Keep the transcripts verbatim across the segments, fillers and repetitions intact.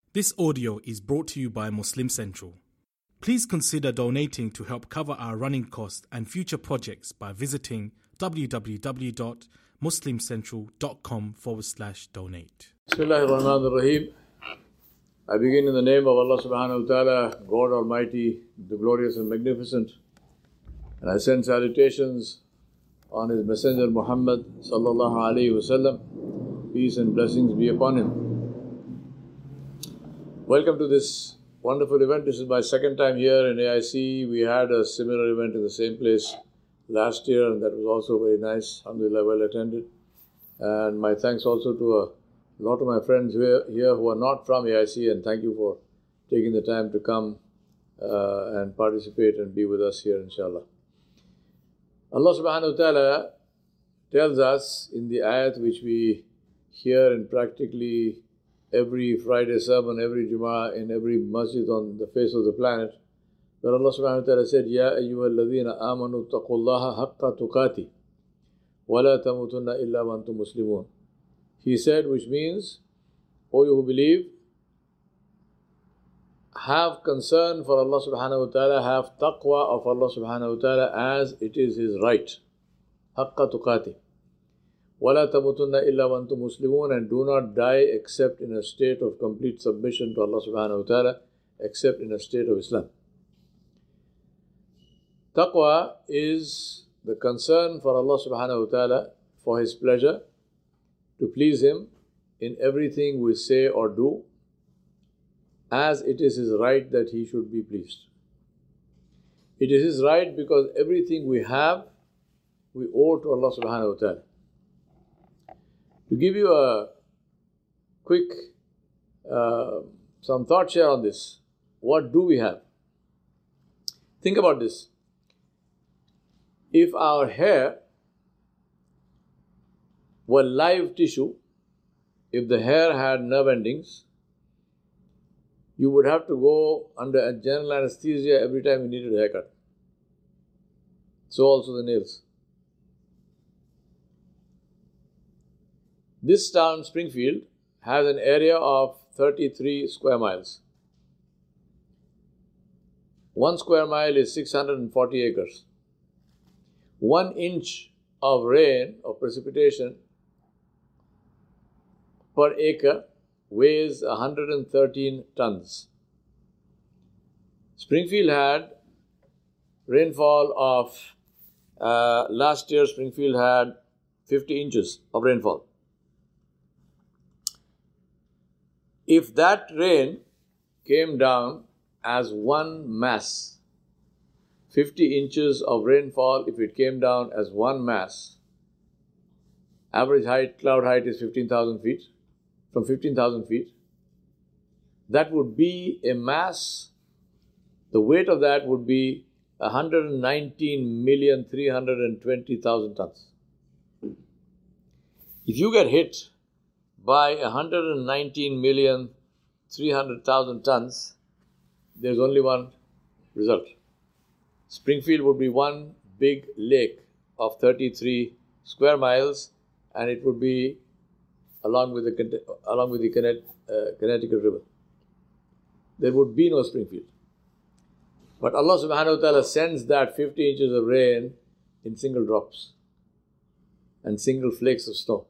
This audio is brought to you by Muslim Central. Please consider donating to help cover our running costs and future projects by visiting www.muslimcentral.com forward slash donate. Bismillah ar-Rahman ar-Rahim. I begin in the name of Allah subhanahu wa ta'ala, God Almighty, the glorious and magnificent. And I send salutations on His Messenger Muhammad sallallahu alayhi wa sallam. Peace and blessings be upon him. Welcome to this wonderful event. This is my second time here in A I C. We had a similar event in the same place last year, and that was also very nice. Alhamdulillah, well attended. And my thanks also to a lot of my friends here, here who are not from A I C, and thank you for taking the time to come uh, and participate and be with us here, inshallah. Allah subhanahu wa ta'ala tells us in the ayat which we hear in practically every Friday sermon, every Jummah, in every masjid on the face of the planet, where Allah subhanahu wa ta'ala said, Ya ayyuhal ladhina amanu taqullaha haqqa tuqati wa la tamutunna illa wa antum muslimun. He said, which means, O you who believe, have concern for Allah subhanahu wa ta'ala, have taqwa of Allah subhanahu wa ta'ala as it is His right. Haqqa tuqati. وَلَا تَمُوتُنَّ إِلَّا وَأَنْتُمْ مُسْلِمُونَ, and do not die except in a state of complete submission to Allah subhanahu wa ta'ala, except in a state of Islam. Taqwa is the concern for Allah subhanahu wa ta'ala, for His pleasure, to please Him in everything we say or do, as it is His right that He should be pleased. It is His right because everything we have, we owe to Allah subhanahu wa ta'ala. To give you a quick, uh, some thought share on this, what do we have? Think about this. If our hair were live tissue, if the hair had nerve endings, you would have to go under a general anesthesia every time you needed a haircut. So also the nails. This town, Springfield, has an area of thirty-three square miles. One square mile is six hundred forty acres. One inch of rain, of precipitation, per acre weighs one hundred thirteen tons. Springfield had rainfall of, uh, last year Springfield had fifty inches of rainfall. If that rain came down as one mass, fifty inches of rainfall, if it came down as one mass, average height, cloud height is fifteen thousand feet, from fifteen thousand feet, that would be a mass, the weight of that would be one hundred nineteen million three hundred twenty thousand tons. If you get hit by one hundred nineteen million three hundred thousand tons, there's only one result. Springfield would be one big lake of thirty-three square miles, and it would be along with the along with the Connecticut River. There would be no Springfield. But Allah subhanahu wa ta'ala sends that fifty inches of rain in single drops and single flakes of snow.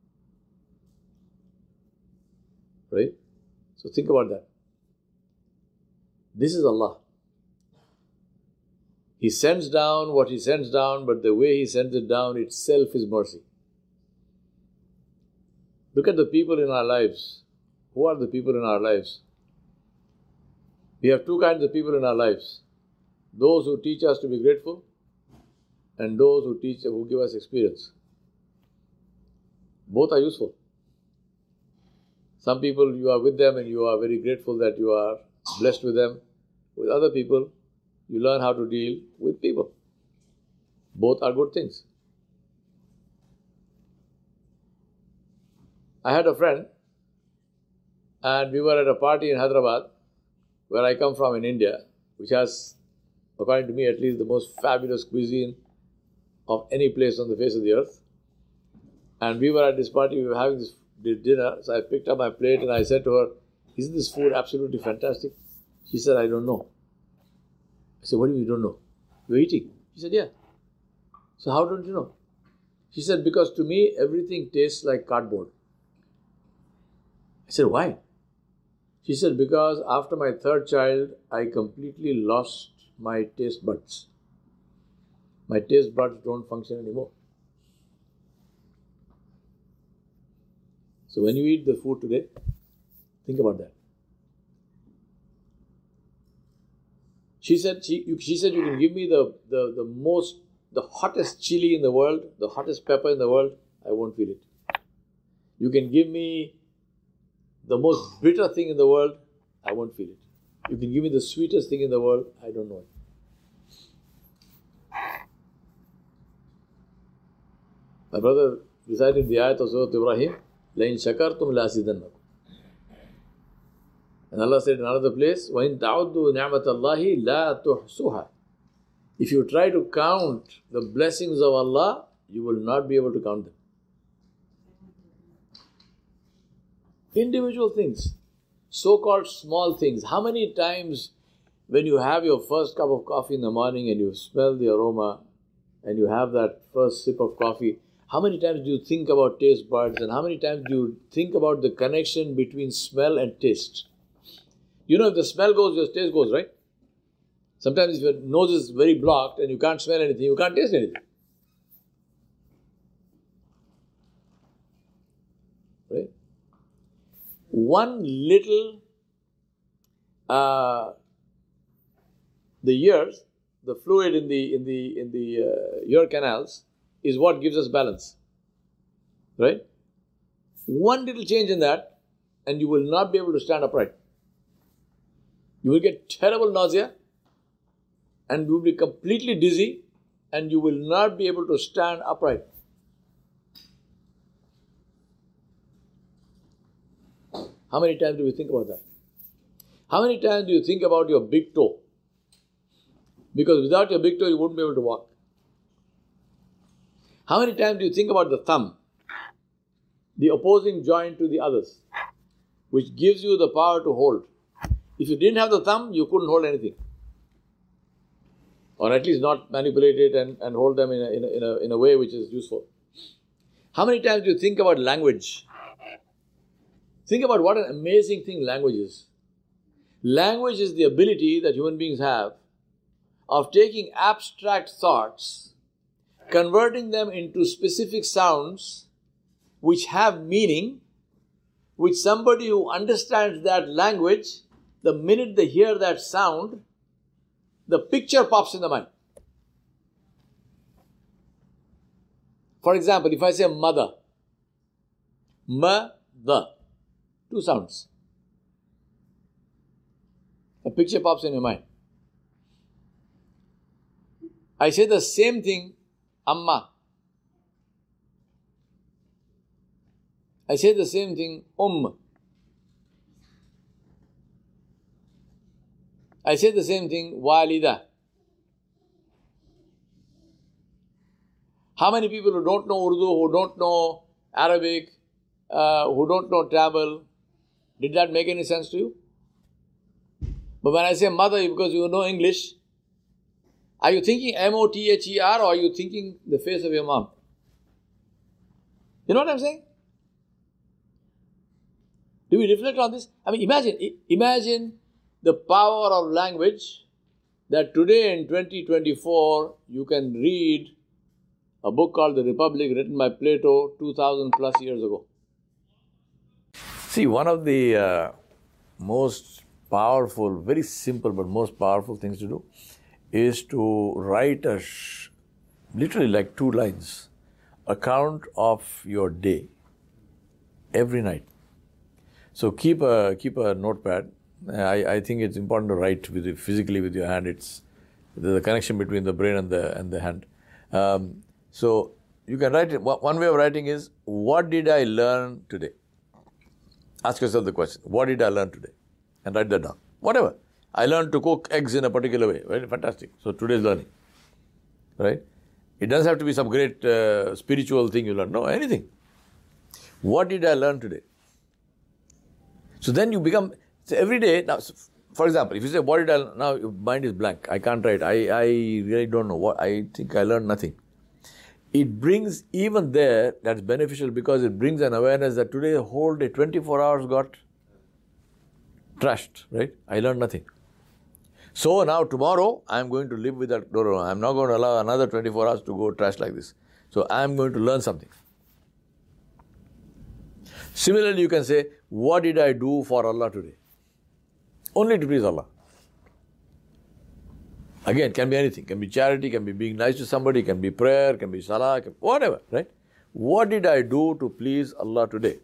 Right? So think about that. This is Allah. He sends down what He sends down, but the way He sends it down itself is mercy. Look at the people in our lives. Who are the people in our lives? We have two kinds of people in our lives. Those who teach us to be grateful, and those who teach, who give us experience. Both are useful. Some people, you are with them and you are very grateful that you are blessed with them. With other people, you learn how to deal with people. Both are good things. I had a friend, and we were at a party in Hyderabad, where I come from in India, which has, according to me at least, the most fabulous cuisine of any place on the face of the earth. And we were at this party, we were having this dinner, so I picked up my plate and I said to her, isn't this food absolutely fantastic? She said, I don't know. I said, what do you mean you don't know? You're eating. She said, yeah. So how don't you know? She said, because to me, everything tastes like cardboard. I said, why? She said, because after my third child, I completely lost my taste buds. My taste buds don't function anymore. So when you eat the food today, think about that. She said, she, you, she said, you can give me the, the, the most, the hottest chili in the world, the hottest pepper in the world, I won't feel it. You can give me the most bitter thing in the world, I won't feel it. You can give me the sweetest thing in the world, I don't know it. My brother recited the ayat of Surah Ibrahim, لَإِن شَكَرْتُمْ لَأَزِيدَنَّكُمْ. And Allah said in another place, وَإِن تَعُدُّوا نِعْمَةَ اللَّهِ لَا تُحْصُوهَا. If you try to count the blessings of Allah, you will not be able to count them. Individual things, so-called small things. How many times when you have your first cup of coffee in the morning and you smell the aroma and you have that first sip of coffee, how many times do you think about taste buds and how many times do you think about the connection between smell and taste? You know, if the smell goes, your taste goes, right? Sometimes if your nose is very blocked and you can't smell anything, you can't taste anything. Right? One little, uh, the ears, the fluid in the in the in the uh, ear canals is what gives us balance. Right? One little change in that, and you will not be able to stand upright. You will get terrible nausea, and you will be completely dizzy, and you will not be able to stand upright. How many times do we think about that? How many times do you think about your big toe? Because without your big toe, you wouldn't be able to walk. How many times do you think about the thumb, the opposing joint to the others, which gives you the power to hold? If you didn't have the thumb, you couldn't hold anything. Or at least not manipulate it and, and hold them in a, in, a, in, a, in a way which is useful. How many times do you think about language? Think about what an amazing thing language is. Language is the ability that human beings have of taking abstract thoughts, converting them into specific sounds which have meaning, which somebody who understands that language, the minute they hear that sound, the picture pops in the mind. For example, if I say mother, ma-the, two sounds. A picture pops in your mind. I say the same thing, amma. I say the same thing, umm. I say the same thing, walida. How many people who don't know Urdu, who don't know Arabic, uh, who don't know Tamil, did that make any sense to you? But when I say mother, because you know English, are you thinking M O T H E R or are you thinking the face of your mom? You know what I'm saying? Do we reflect on this? I mean, imagine, imagine the power of language that today in twenty twenty-four you can read a book called The Republic written by Plato two thousand plus years ago. See, one of the uh, most powerful, very simple but most powerful things to do is to write a, sh- literally like two lines, account of your day every night. So keep a keep a notepad. I, I think it's important to write with it, physically with your hand. It's the connection between the brain and the and the hand. Um, so you can write it. One way of writing is, what did I learn today? Ask yourself the question, what did I learn today? And write that down. Whatever. I learned to cook eggs in a particular way. Right? Fantastic. So today's learning. Right? It doesn't have to be some great uh, spiritual thing you learn. No, anything. What did I learn today? So then you become, So every day, now, for example, if you say, what did I, now your mind is blank, I can't write, I, I really don't know, what I think I learned nothing. It brings, even there, that's beneficial because it brings an awareness that today the whole day, twenty-four hours got trashed, right? I learned nothing. So now tomorrow, I'm going to live with that, no, no, no, I'm not going to allow another twenty-four hours to go trash like this. So I'm going to learn something. Similarly, you can say, what did I do for Allah today? Only to please Allah. Again, can be anything. Can be charity, can be being nice to somebody, can be prayer, can be salah, can, whatever, right? What did I do to please Allah today?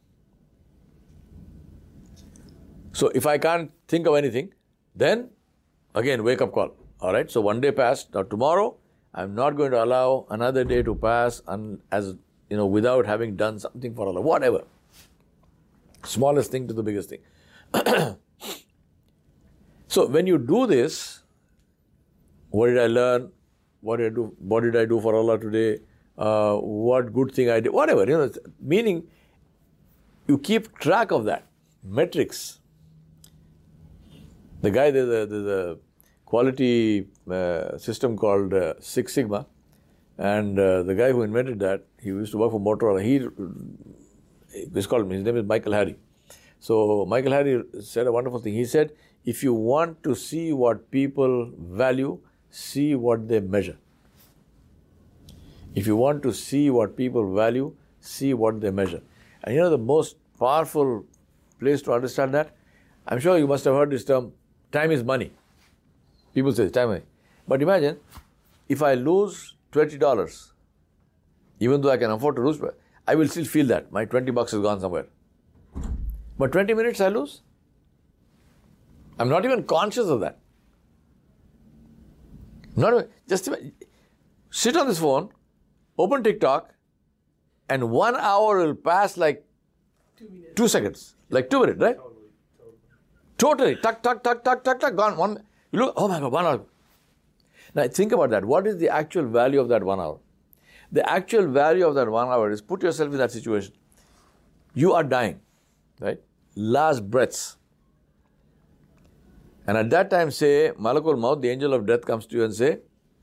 So if I can't think of anything, then again, wake up call. All right, so one day passed. Now tomorrow, I'm not going to allow another day to pass un, as you know, without having done something for Allah. Whatever. Smallest thing to the biggest thing. So when you do this, what did I learn? What did I do? What did I do for Allah today? Uh, what good thing I did? Whatever, you know. Meaning, you keep track of that metrics. The guy, there's a, there's a quality uh, system called uh, Six Sigma, and uh, the guy who invented that, he used to work for Motorola. He, it's called, his name is Michael Harry. So Michael Harry said a wonderful thing. He said, if you want to see what people value, see what they measure. If you want to see what people value, see what they measure. And you know the most powerful place to understand that? I'm sure you must have heard this term, time is money. People say time is money. But imagine, if I lose twenty dollars, even though I can afford to lose, I will still feel that my twenty bucks has gone somewhere. But twenty minutes I lose. I'm not even conscious of that. Not just sit on this phone, open TikTok, and one hour will pass like two, two seconds, like two minutes, right? Totally, totally. totally. Tuck, tuck, tuck, tuck, tuck, tuck, gone. One. You look. Oh my God, one hour. Now think about that. What is the actual value of that one hour? The actual value of that one hour is, put yourself in that situation. You are dying, right? Last breaths. And at that time say, Malakul Maut, the angel of death, comes to you and say,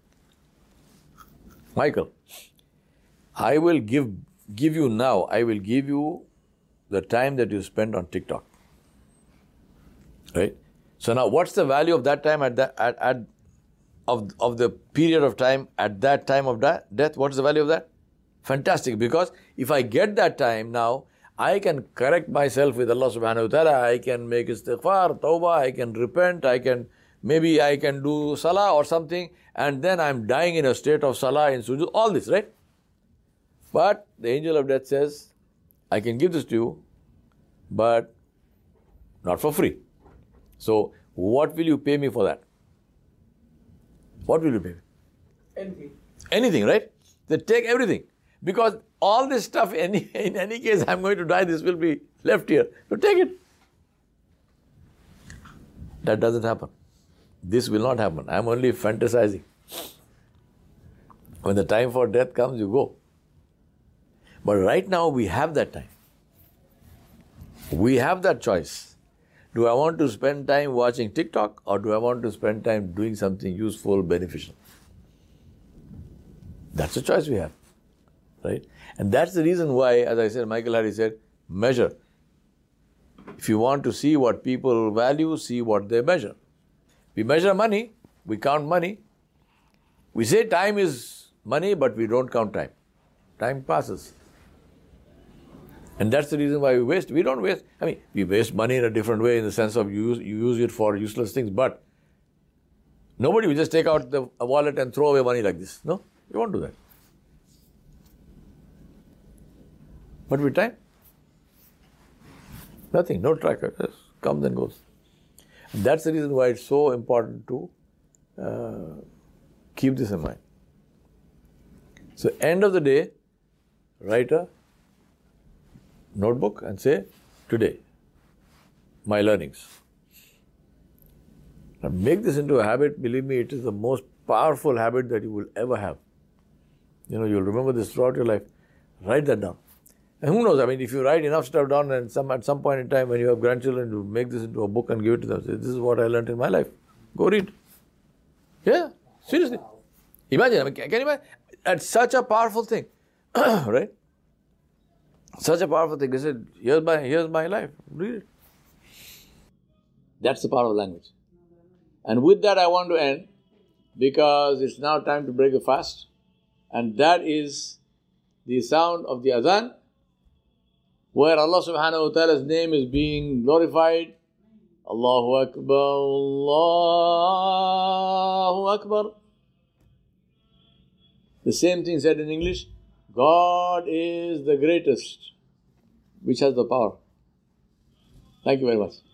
Michael, I will give give you now, I will give you the time that you spent on TikTok. Right? So now what's the value of that time at that at, at of, of the period of time at that time of that death? What's the value of that? Fantastic, because if I get that time now, I can correct myself with Allah subhanahu wa ta'ala, I can make istighfar, tawbah, I can repent, I can, maybe I can do salah or something, and then I'm dying in a state of salah, in sujood, all this, right? But the angel of death says, I can give this to you, but not for free. So, what will you pay me for that? What will you pay me? Anything. Anything, right? They take everything. Because all this stuff, any, in any case, I'm going to die, this will be left here. So take it. That doesn't happen. This will not happen. I'm only fantasizing. When the time for death comes, you go. But right now, we have that time. We have that choice. Do I want to spend time watching TikTok, or do I want to spend time doing something useful, beneficial? That's the choice we have. Right? And that's the reason why, as I said, Michael Harry said, measure. If you want to see what people value, see what they measure. We measure money, we count money. We say time is money, but we don't count time. Time passes. And that's the reason why we waste. We don't waste. I mean, we waste money in a different way, in the sense of you use, you use it for useless things, but nobody will just take out the wallet and throw away money like this. No, you won't do that. But with time, nothing, no tracker, just comes and goes. And that's the reason why it's so important to uh, keep this in mind. So, end of the day, write a notebook and say, today, my learnings. Now, make this into a habit. Believe me, it is the most powerful habit that you will ever have. You know, you'll remember this throughout your life. Write that down. And who knows, I mean, if you write enough stuff down and some at some point in time when you have grandchildren, you make this into a book and give it to them. Say, this is what I learned in my life. Go read. Yeah, seriously. Imagine, I mean, can you imagine? That's such a powerful thing. Right? Such a powerful thing. They said, here's my, here's my life. Read it. That's the power of language. And with that I want to end, because it's now time to break the fast. And that is the sound of the adhan, where Allah subhanahu wa ta'ala's name is being glorified. Allahu Akbar, Allahu Akbar. The same thing said in English, God is the greatest, which has the power. Thank you very much.